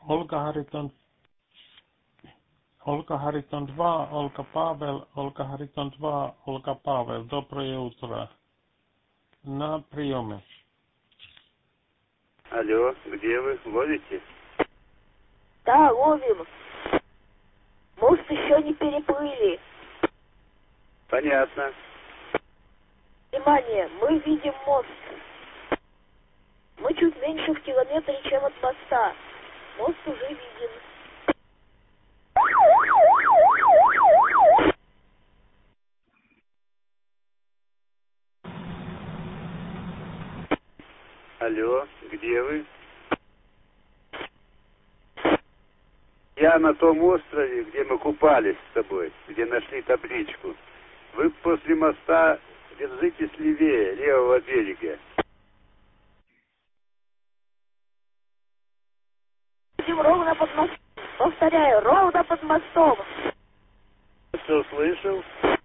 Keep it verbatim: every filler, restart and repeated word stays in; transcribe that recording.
Olga Харитон, Olga Харитон два, Olga Павел, Olga Харитон два, Olga Павел. Доброе утро. На приеме. Алло, где вы? Ловите? Да, ловим. Мост еще не переплыли. Понятно. Внимание, мы видим мост. Мы чуть меньше в километре, чем от моста. Мост уже виден. Алло, где вы? Я на том острове, где мы купались с тобой, где нашли табличку. Вы после моста держитесь левее, левого берега. Будем ровно под мостом. Повторяю, ровно под мостом. Что слышал?